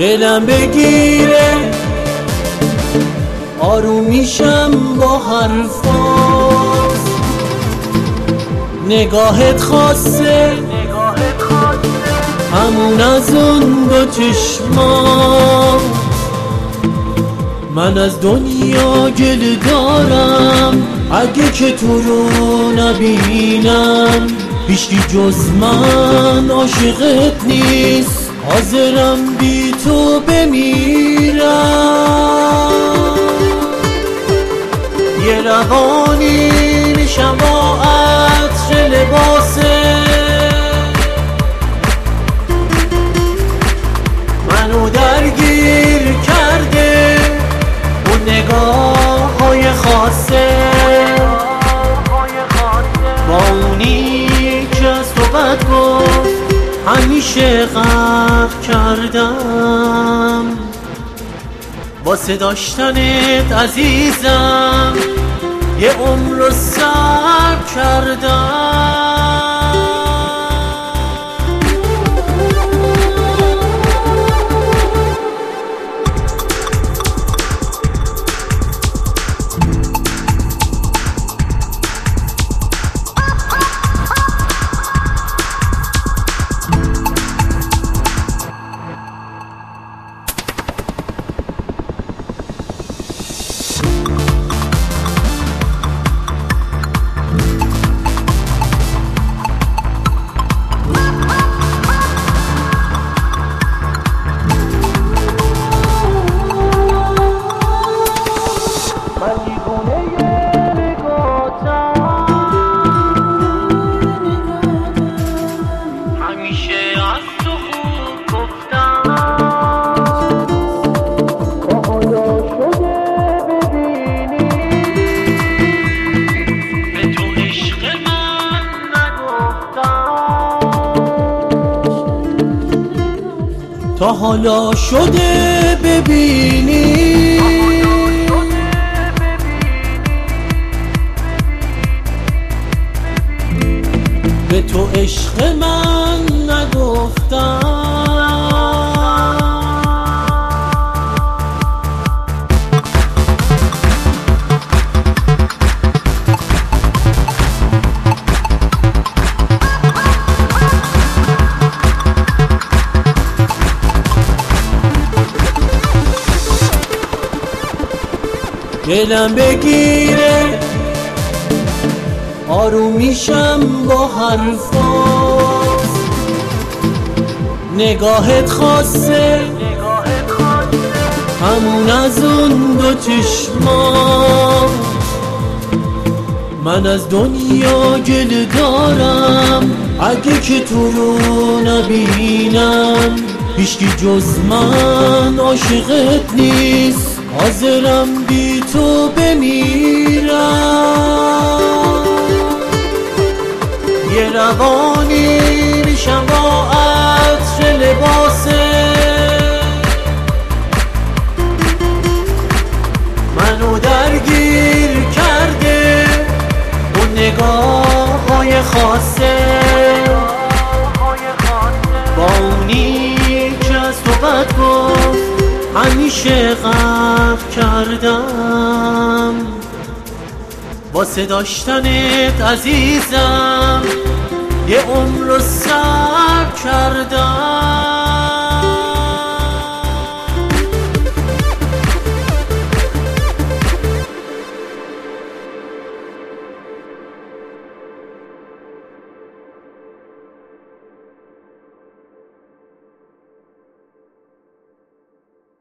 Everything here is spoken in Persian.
دلم بگیره آروم میشم با حرفات، نگاهت خاصه همون از اون دو چشمات. من از دنیا گله دارم اگه که تو رو نبینم، هیچکی جز من عاشقت نیست، حاضرم بی تو بمیرم. یه روانی میشم با عطر لباسه، منو درگیر کرده اون نگاه های خاصه، با اونی که از تو بد گفت همیشه غرق کردم. واسه داشتنت عزیزم یه عمر رو صبر کردم. تا حالا شده ببینی به تو عشق من نگفتم. دلم بگیره آروم میشم با حرفات، نگاهت خاصه همون از اون دو چشمات. من از دنیا گله دارم اگه که تو رو نبینم، هیچکی جز من عاشقت نیست، حاضرم بی تو بمیرم. یه روانی میشم با عطر لباسه، منو درگیر کرده اون نگاه های خاصه، با اونی که از تو بد گفت همیشه غرق کردم. واسه داشتنت عزیزم یه عمر رو صبر کردم.